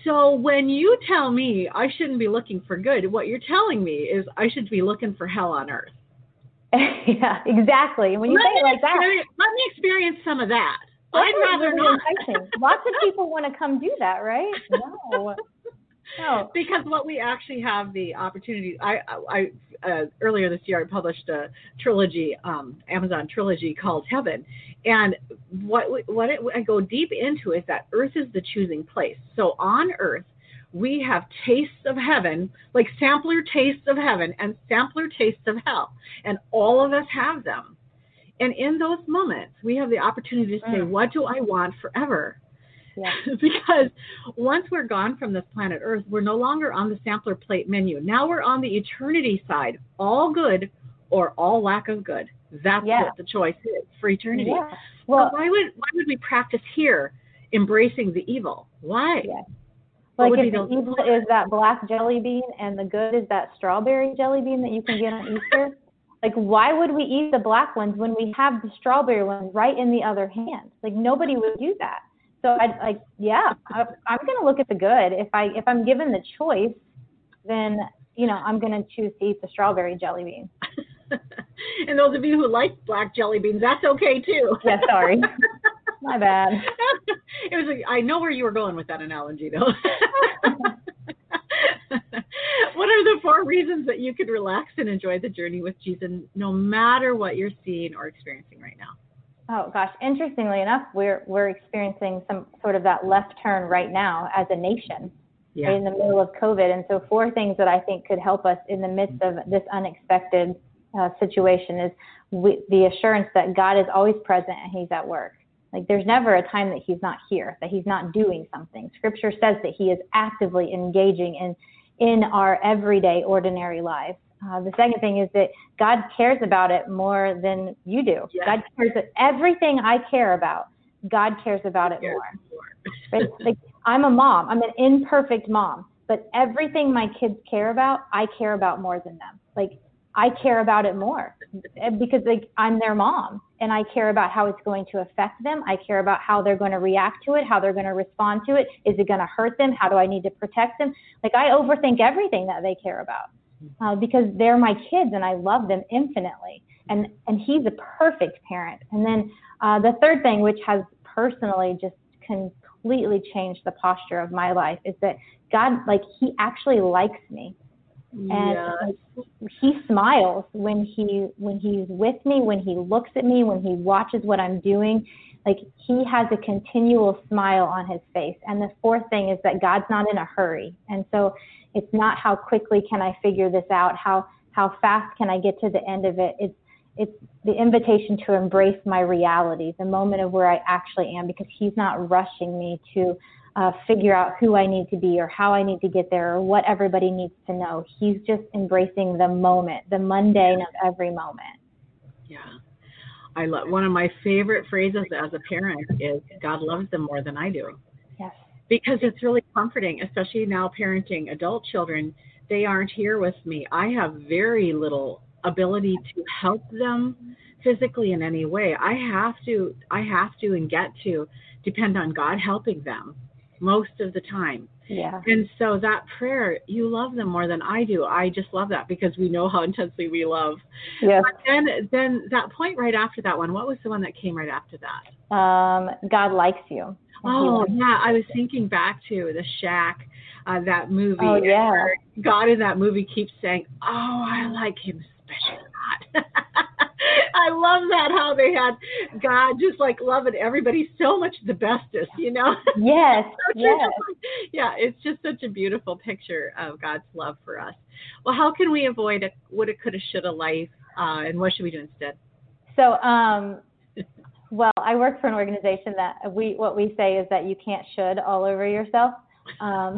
So when you tell me I shouldn't be looking for good, what you're telling me is I should be looking for hell on earth. Yeah, exactly. When you let say it like that, let me experience some of that. I'd rather really not. Enticing. Lots of people want to come do that, right? No. No. Because what we actually have the opportunity, I, I uh, earlier this year I published a trilogy, um, Amazon trilogy called Heaven, and what what it, I go deep into is that Earth is the choosing place. So on Earth, we have tastes of heaven, like sampler tastes of heaven and sampler tastes of hell, and all of us have them. And in those moments, we have the opportunity to say, mm. what do I want forever? Yeah. Because once we're gone from this planet Earth, we're no longer on the sampler plate menu. Now we're on the eternity side, all good or all lack of good. That's yeah. what the choice is for eternity. Yeah. Well, so why would why would we practice here embracing the evil? Why? Yeah. Like if the evil is that black jelly bean and the good is that strawberry jelly bean that you can get on Easter, like why would we eat the black ones when we have the strawberry ones right in the other hand? Like nobody would do that. So I'd like, yeah, I, I'm going to look at the good. If I if I'm given the choice, then you know I'm going to choose to eat the strawberry jelly bean. And those of you who like black jelly beans, that's okay too. Yeah, sorry, my bad. It was. A, I know where you were going with that analogy, though. What are the four reasons that you could relax and enjoy the journey with Jesus, no matter what you're seeing or experiencing right now? Oh gosh, interestingly enough, we're we're experiencing some sort of that left turn right now as a nation, yeah. right in the middle of COVID. And so four things that I think could help us in the midst of this unexpected uh, situation is we, the assurance that God is always present and he's at work. Like there's never a time that he's not here, that he's not doing something. Scripture says that he is actively engaging in, in our everyday, ordinary lives. Uh, the second thing is that God cares about it more than you do. Yes. God cares about everything I care about. God cares about he it cares more. more. Like, I'm a mom. I'm an imperfect mom. But everything my kids care about, I care about more than them. Like, I care about it more because like I'm their mom and I care about how it's going to affect them. I care about how they're going to react to it, how they're going to respond to it. Is it going to hurt them? How do I need to protect them? Like I overthink everything that they care about. Uh, because they're my kids and I love them infinitely. And and he's a perfect parent. And then uh, the third thing, which has personally just completely changed the posture of my life, is that God, like, he actually likes me. And yes. like, he smiles when he when he's with me, when he looks at me, when he watches what I'm doing. Like, he has a continual smile on his face. And the fourth thing is that God's not in a hurry. And so it's not how quickly can I figure this out, how how fast can I get to the end of it. It's it's the invitation to embrace my reality, the moment of where I actually am, because he's not rushing me to uh, figure out who I need to be or how I need to get there or what everybody needs to know. He's just embracing the moment, the mundane of every moment. Yeah. I love, one of my favorite phrases as a parent is God loves them more than I do. Yes. Because it's really comforting, especially now parenting adult children. They aren't here with me. I have very little ability to help them physically in any way. I have to, I have to and get to depend on God helping them most of the time. Yeah. And so that prayer, you love them more than I do. I just love that because we know how intensely we love. Yes. But then, then that point right after that one, what was the one that came right after that? Um, God likes you. Oh, yeah. I was thinking back to The Shack, uh, that movie. Oh, yeah. God in that movie keeps saying, oh, I like him especially hot. I love that, how they had God just like loving everybody so much the bestest, you know? Yes, yes. Yeah, it's just such a beautiful picture of God's love for us. Well, how can we avoid a woulda, coulda, shoulda life, uh, and what should we do instead? So, um, well, I work for an organization that we, what we say is that you can't should all over yourself. Um,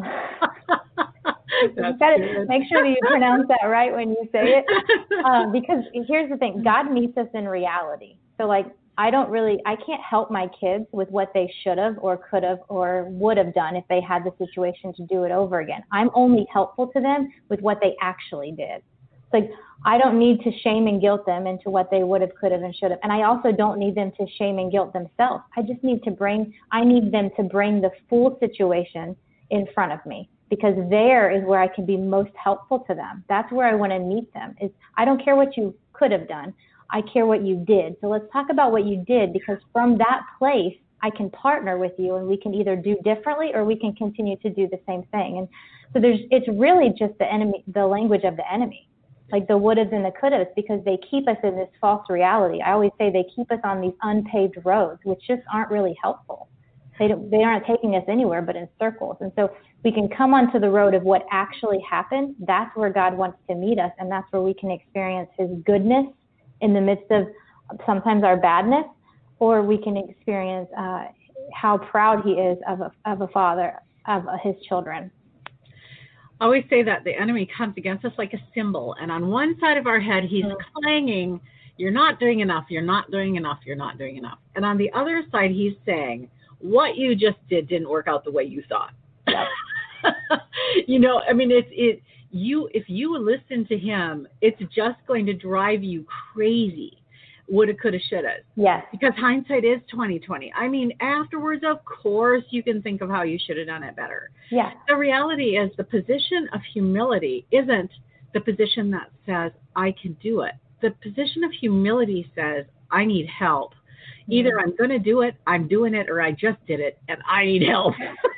you gotta make sure that you pronounce that right when you say it. Um, because here's the thing, God meets us in reality. So like, I don't really, I can't help my kids with what they should have or could have or would have done if they had the situation to do it over again. I'm only helpful to them with what they actually did. It's like, I don't need to shame and guilt them into what they would have, could have, and should have. And I also don't need them to shame and guilt themselves. I just need to bring, I need them to bring the full situation in front of me, because there is where I can be most helpful to them. That's where I want to meet them. Is I don't care what you could have done. I care what you did. So let's talk about what you did, because from that place, I can partner with you and we can either do differently or we can continue to do the same thing. And so there's, it's really just the enemy, the language of the enemy, like the wouldas and the couldas, because they keep us in this false reality. I always say they keep us on these unpaved roads, which just aren't really helpful. They don't, they aren't taking us anywhere but in circles. And so we can come onto the road of what actually happened. That's where God wants to meet us. And that's where we can experience his goodness in the midst of sometimes our badness, or we can experience uh, how proud he is of a, of a father, of his children. I always say that the enemy comes against us like a cymbal, and on one side of our head, he's mm-hmm. clanging, you're not doing enough, you're not doing enough, you're not doing enough. And on the other side, he's saying, what you just did didn't work out the way you thought. Yep. You know, I mean, it's it. You, if you listen to him, it's just going to drive you crazy. Woulda, coulda, shoulda. Yes. Because hindsight is twenty twenty. I mean, afterwards, of course, you can think of how you should have done it better. Yeah. The reality is the position of humility isn't the position that says, I can do it. The position of humility says, I need help. Mm-hmm. Either I'm going to do it, I'm doing it, or I just did it, and I need help.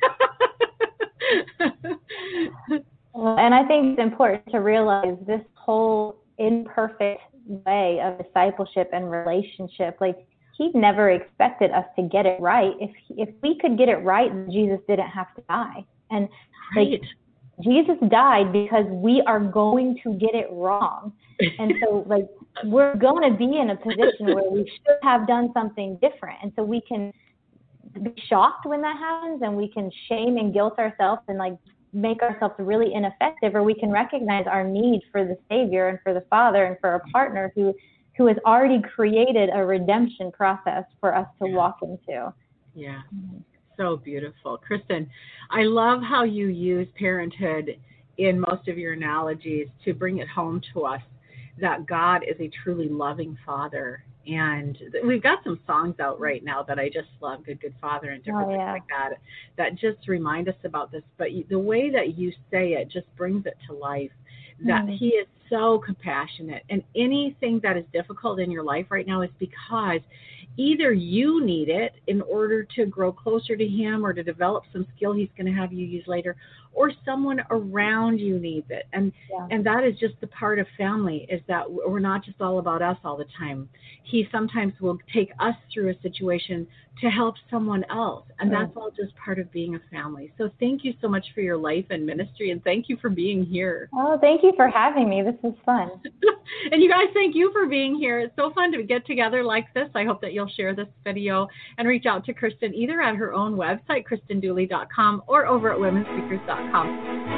And I think it's important to realize this whole imperfect way of discipleship and relationship, like he never expected us to get it right. If if we could get it right, Jesus didn't have to die. And like right. Jesus died because we are going to get it wrong. And so like we're going to be in a position where we should have done something different. And so we can be shocked when that happens, and we can shame and guilt ourselves and like make ourselves really ineffective, or we can recognize our need for the Savior and for the Father and for a partner who who has already created a redemption process for us to yeah. walk into. Yeah, so beautiful. Kristen, I love how you use parenthood in most of your analogies to bring it home to us that God is a truly loving Father. And we've got some songs out right now that I just love, Good, Good Father and different oh, yeah. things like that, that just remind us about this. But the way that you say it just brings it to life, that mm-hmm. he is so compassionate. And anything that is difficult in your life right now is because either you need it in order to grow closer to him or to develop some skill he's going to have you use later, or someone around you needs it. And yeah. and that is just the part of family, is that we're not just all about us all the time. He sometimes will take us through a situation to help someone else. And that's all just part of being a family. So thank you so much for your life and ministry, and thank you for being here. Oh, thank you for having me. This was fun. And you guys, thank you for being here. It's so fun to get together like this. I hope that you'll share this video and reach out to Kristen either at her own website, kristen dooley dot com, or over at women speakers dot com.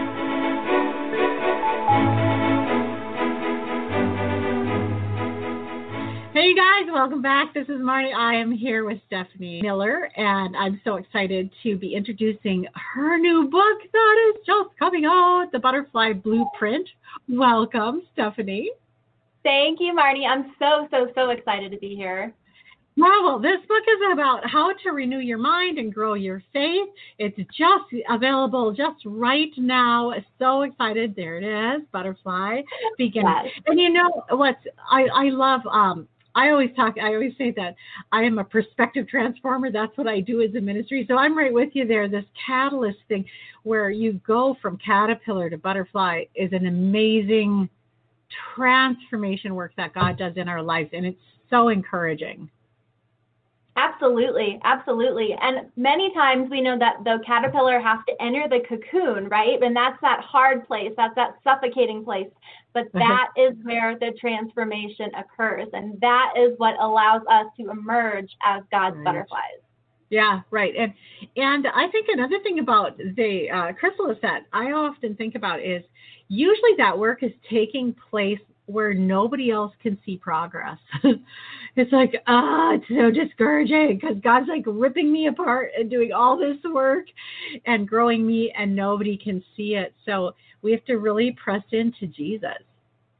Hey guys, welcome back. This is Marnie. I am here with Stephanie Miller, and I'm so excited to be introducing her new book that is just coming out, The Butterfly Blueprint. Welcome, Stephanie. Thank you, Marnie. I'm so, so, so excited to be here. Wow, well, this book is about how to renew your mind and grow your faith. It's just available just right now. So excited. There it is, Butterfly Begin. Yes. And you know what? I, I love, um, I always talk, I always say that I am a perspective transformer. That's what I do as a ministry. So I'm right with you there. This catalyst thing where you go from caterpillar to butterfly is an amazing transformation work that God does in our lives. And it's so encouraging. Absolutely, absolutely. And many times we know that the caterpillar has to enter the cocoon, right? And that's that hard place, that's that suffocating place. But that is where the transformation occurs. And that is what allows us to emerge as God's right. butterflies. Yeah, right. And and I think another thing about the uh, chrysalis that I often think about is usually that work is taking place where nobody else can see progress. It's like, ah, it's so discouraging because God's like ripping me apart and doing all this work and growing me, and nobody can see it. So we have to really press into Jesus.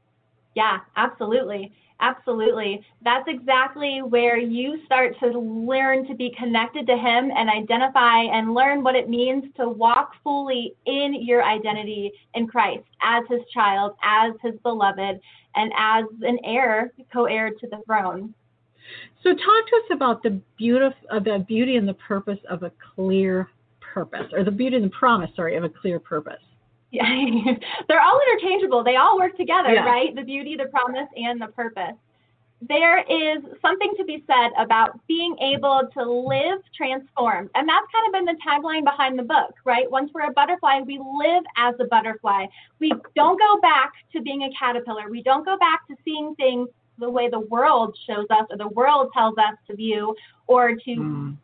Yeah, absolutely. Absolutely. That's exactly where you start to learn to be connected to him and identify and learn what it means to walk fully in your identity in Christ as his child, as his beloved, and as an heir, co-heir to the throne. So talk to us about the beauty, uh, the beauty and the purpose of a clear purpose, or the beauty and the promise, sorry, of a clear purpose. Yeah, they're all interchangeable. They all work together, Yeah. right? The beauty, the promise, and the purpose. There is something to be said about being able to live transformed. And that's kind of been the tagline behind the book, right? Once we're a butterfly, we live as a butterfly. We don't go back to being a caterpillar. We don't go back to seeing things the way the world shows us or the world tells us to view or to mm.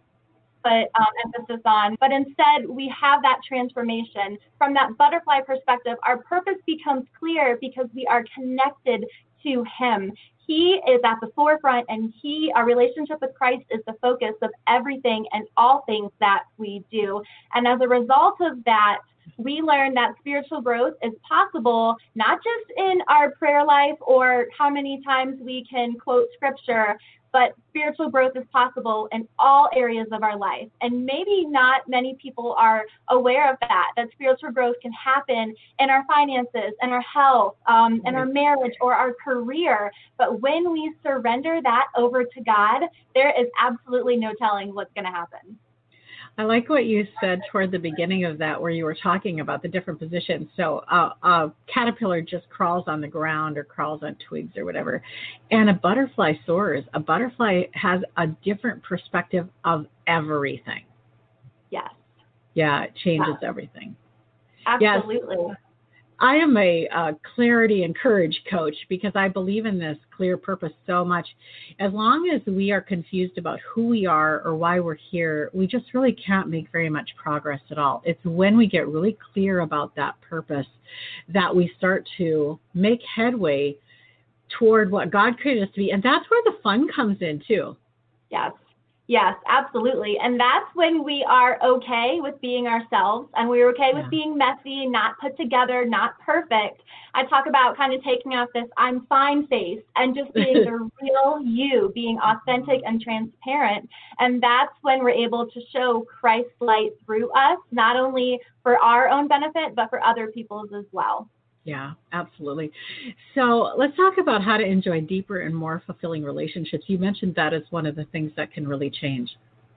put um, emphasis on. But instead, we have that transformation. From that butterfly perspective, our purpose becomes clear because we are connected to him. He is at the forefront, and he, our relationship with Christ is the focus of everything and all things that we do. And as a result of that, we learn that spiritual growth is possible, not just in our prayer life or how many times we can quote scripture, but spiritual growth is possible in all areas of our life. And maybe not many people are aware of that, that spiritual growth can happen in our finances, in our health, um, in our marriage, or our career. But when we surrender that over to God, there is absolutely no telling what's going to happen. I like what you said toward the beginning of that, where you were talking about the different positions. So uh, a caterpillar just crawls on the ground or crawls on twigs or whatever, and a butterfly soars. A butterfly has a different perspective of everything. Yes. Yeah, it changes yeah. everything. Absolutely. Yes. I am a uh, clarity and courage coach because I believe in this clear purpose so much. As long as we are confused about who we are or why we're here, we just really can't make very much progress at all. It's when we get really clear about that purpose that we start to make headway toward what God created us to be. And that's where the fun comes in too. Yes. Yes, absolutely. And that's when we are okay with being ourselves, and we're okay with yeah. being messy, not put together, not perfect. I talk about kind of taking off this I'm fine face and just being the real you, being authentic and transparent. And that's when we're able to show Christ's light through us, not only for our own benefit, but for other people's as well. Yeah, absolutely. So let's talk about how to enjoy deeper and more fulfilling relationships. You mentioned that as one of the things that can really change.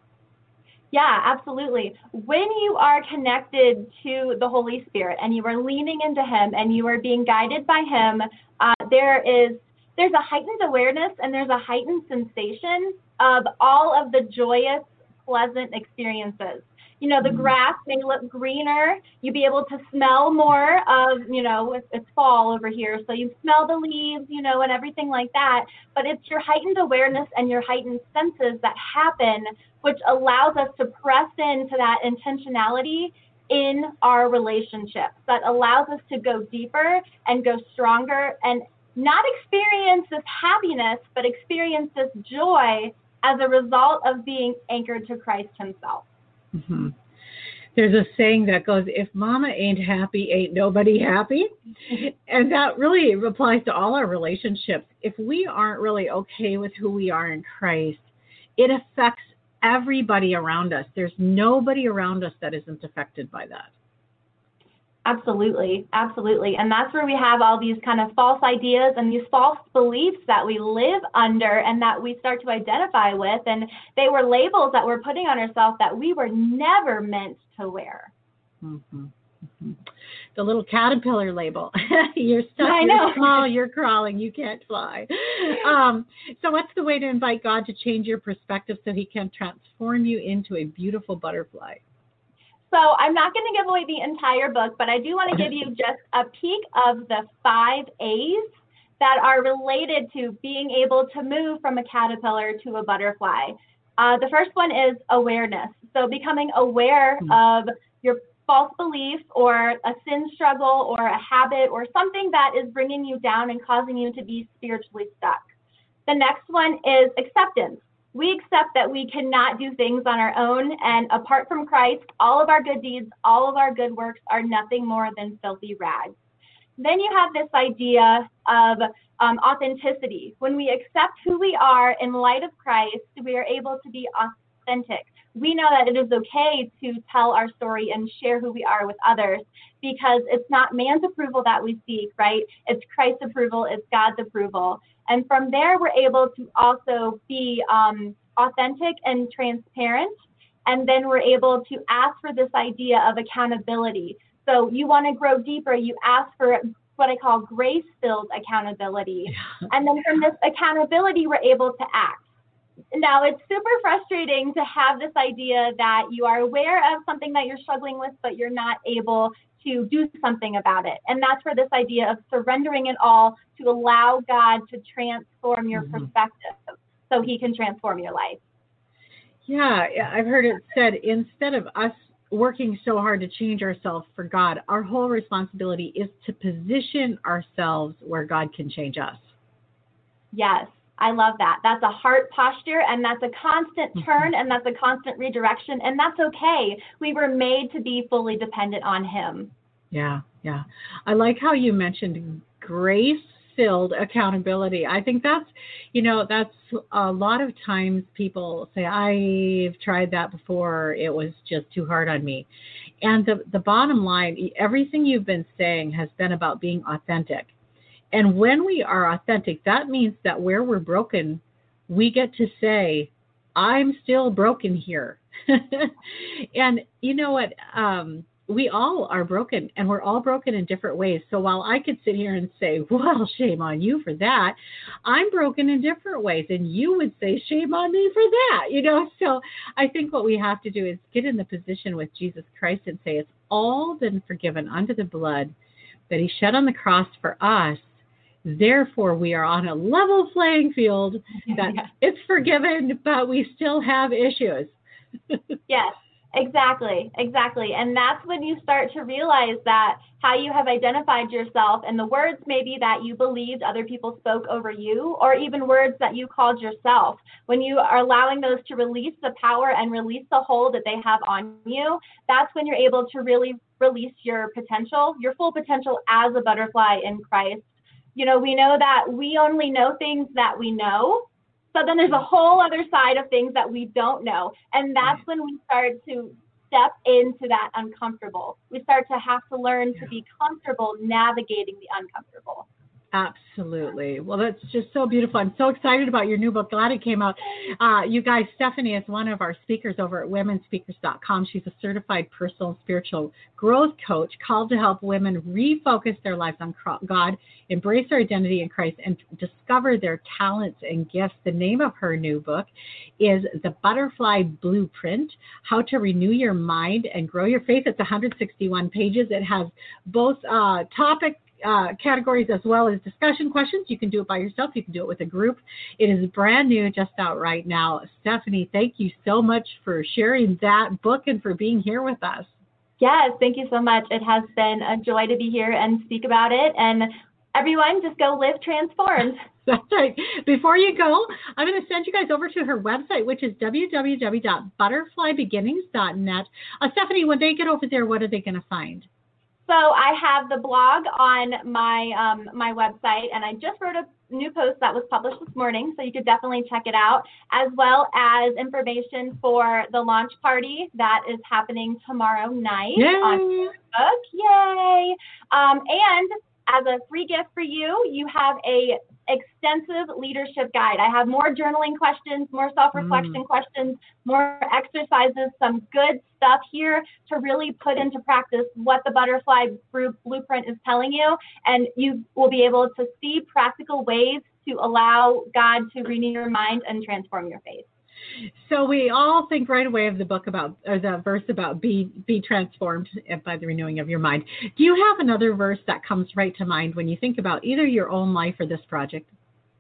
Yeah, absolutely. When you are connected to the Holy Spirit and you are leaning into him and you are being guided by him, uh, there is there's a heightened awareness and there's a heightened sensation of all of the joyous, pleasant experiences. You know, the grass may look greener. You'll be able to smell more of, you know, it's, it's fall over here. So you smell the leaves, you know, and everything like that. But it's your heightened awareness and your heightened senses that happen, which allows us to press into that intentionality in our relationships. That allows us to go deeper and go stronger and not experience this happiness, but experience this joy as a result of being anchored to Christ himself. Mm-hmm. There's a saying that goes, if mama ain't happy, ain't nobody happy. And that really applies to all our relationships. If we aren't really okay with who we are in Christ, it affects everybody around us. There's nobody around us that isn't affected by that. Absolutely. Absolutely. And that's where we have all these kind of false ideas and these false beliefs that we live under and that we start to identify with. And they were labels that we're putting on ourselves that we were never meant to wear. Mm-hmm. Mm-hmm. The little caterpillar label. You're stuck, I you're know. small, you're crawling, you can't fly. Um, so what's the way to invite God to change your perspective so he can transform you into a beautiful butterfly? So I'm not going to give away the entire book, but I do want to give you just a peek of the five A's that are related to being able to move from a caterpillar to a butterfly. Uh, the first one is awareness. So becoming aware of your false belief or a sin struggle or a habit or something that is bringing you down and causing you to be spiritually stuck. The next one is acceptance. We accept that we cannot do things on our own, and apart from Christ, all of our good deeds, all of our good works are nothing more than filthy rags. then you have this idea of um, authenticity. When we accept who we are in light of Christ, we are able to be authentic. We know that it is okay to tell our story and share who we are with others, because it's not man's approval that we seek, right? It's Christ's approval, it's God's approval. And from there, we're able to also be um, authentic and transparent. And then we're able to ask for this idea of accountability. So you want to grow deeper, you ask for what I call grace-filled accountability. And then from this accountability, we're able to act. Now, it's super frustrating to have this idea that you are aware of something that you're struggling with, but you're not able to do something about it. And that's where this idea of surrendering it all to allow God to transform your mm-hmm. perspective so he can transform your life. Yeah, I've heard it said, instead of us working so hard to change ourselves for God, our whole responsibility is to position ourselves where God can change us. Yes. I love that. That's a heart posture, and that's a constant turn, and that's a constant redirection, and that's okay. We were made to be fully dependent on him. Yeah, yeah. I like how you mentioned grace-filled accountability. I think that's, you know, that's a lot of times people say, I've tried that before. It was just too hard on me. And the, the bottom line, everything you've been saying has been about being authentic. And when we are authentic, that means that where we're broken, we get to say, I'm still broken here. And you know what? Um, we all are broken, and we're all broken in different ways. So while I could sit here and say, well, shame on you for that, I'm broken in different ways. And you would say, shame on me for that. You know, so I think what we have to do is get in the position with Jesus Christ and say, it's all been forgiven under the blood that he shed on the cross for us. Therefore, we are on a level playing field that yeah. it's forgiven, but we still have issues. Yes, exactly, exactly. And that's when you start to realize that how you have identified yourself and the words maybe that you believed other people spoke over you, or even words that you called yourself. When you are allowing those to release the power and release the hold that they have on you, that's when you're able to really release your potential, your full potential as a butterfly in Christ. You know, we know that we only know things that we know. So then there's a whole other side of things that we don't know. And that's when we start to step into that uncomfortable. We start to have to learn to be comfortable navigating the uncomfortable. Absolutely. Well, that's just so beautiful. I'm so excited about your new book. Glad it came out. Uh, you guys, Stephanie is one of our speakers over at women speakers dot com. She's a certified personal and spiritual growth coach called to help women refocus their lives on God, embrace their identity in Christ, and discover their talents and gifts. The name of her new book is The Butterfly Blueprint, How to Renew Your Mind and Grow Your Faith. It's one hundred sixty-one pages. It has both uh, topic Uh, categories as well as discussion questions. You can do it by yourself. You can do it with a group. It is brand new, just out right now. Stephanie, thank you so much for sharing that book and for being here with us. Yes, thank you so much. It has been a joy to be here and speak about it. And everyone, just go live transformed. That's right. Before you go, I'm going to send you guys over to her website, which is w w w dot butterfly beginnings dot net. Uh, Stephanie, when they get over there, what are they going to find? So I have the blog on my um, my website, and I just wrote a new post that was published this morning, so you could definitely check it out, as well as information for the launch party that is happening tomorrow night Yay. on Facebook. Yay! Um, and as a free gift for you, you have a extensive leadership guide. I have more journaling questions, more self-reflection mm. questions, more exercises, some good stuff here to really put into practice what the Butterfly Blueprint is telling you. And you will be able to see practical ways to allow God to renew your mind and transform your faith. So we all think right away of the book about, or the verse about be be transformed by the renewing of your mind. Do you have another verse that comes right to mind when you think about either your own life or this project?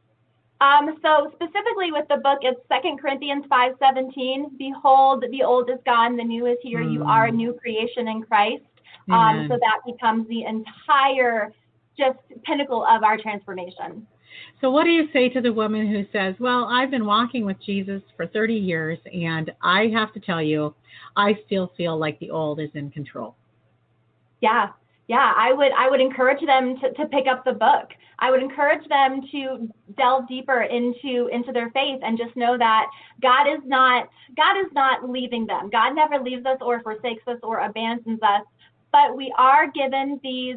Um, so specifically with the book, it's Second Corinthians five seventeen. Behold, the old is gone, the new is here. Mm. You are a new creation in Christ. Um, so that becomes the entire just pinnacle of our transformation. So what do you say to the woman who says, well, I've been walking with Jesus for thirty years, and I have to tell you, I still feel like the old is in control? Yeah. yeah, I would I would encourage them to, to pick up the book. I would encourage them to delve deeper into into their faith and just know that God is not God is not leaving them. God never leaves us or forsakes us or abandons us, but we are given these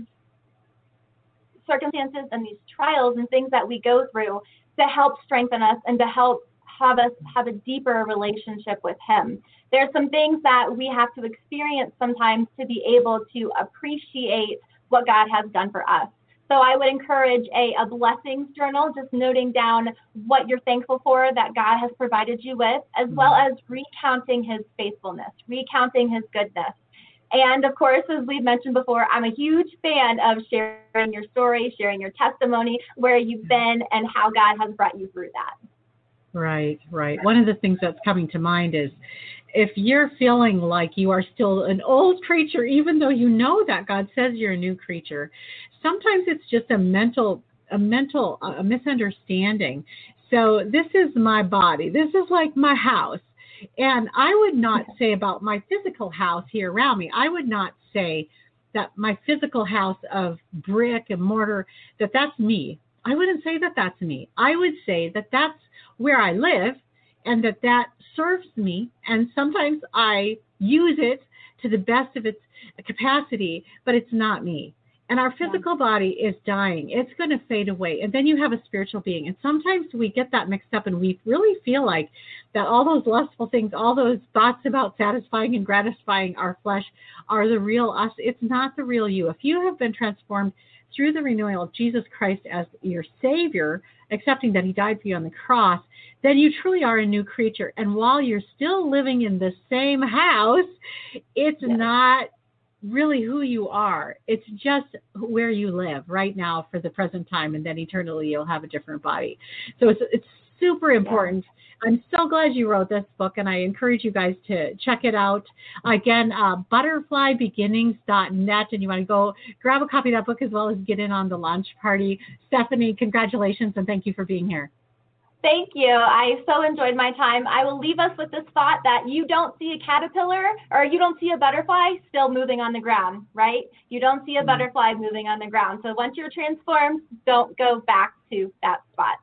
circumstances and these trials and things that we go through to help strengthen us and to help have us have a deeper relationship with Him. There's some things that we have to experience sometimes to be able to appreciate what God has done for us. So I would encourage a, a blessings journal, just noting down what you're thankful for that God has provided you with, as well as recounting His faithfulness, recounting His goodness. And of course, as we've mentioned before, I'm a huge fan of sharing your story, sharing your testimony, where you've been and how God has brought you through that. Right, right. One of the things that's coming to mind is if you're feeling like you are still an old creature, even though you know that God says you're a new creature, sometimes it's just a mental, a mental a misunderstanding. So this is my body. This is like my house. And I would not say about my physical house here around me, I would not say that my physical house of brick and mortar, that that's me. I wouldn't say that that's me. I would say that that's where I live and that that serves me. And sometimes I use it to the best of its capacity, but it's not me. And our physical body is dying. It's going to fade away. And then you have a spiritual being. And sometimes we get that mixed up and we really feel like that all those lustful things, all those thoughts about satisfying and gratifying our flesh are the real us. It's not the real you. If you have been transformed through the renewal of Jesus Christ as your Savior, accepting that He died for you on the cross, then you truly are a new creature. And while you're still living in the same house, it's yes. not really who you are. It's just where you live right now for the present time, and then eternally you'll have a different body. So it's it's super important. Yeah. I'm so glad you wrote this book, and I encourage you guys to check it out. Again, uh, butterfly beginnings dot net, and you want to go grab a copy of that book as well as get in on the launch party. Stephanie, congratulations, and thank you for being here. Thank you. I so enjoyed my time. I will leave us with this thought that you don't see a caterpillar or you don't see a butterfly still moving on the ground, right? You don't see a butterfly moving on the ground. So once you're transformed, don't go back to that spot.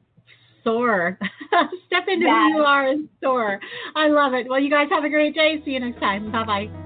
Soar. Step into yes. who you are and soar. I love it. Well, you guys have a great day. See you next time. Bye-bye.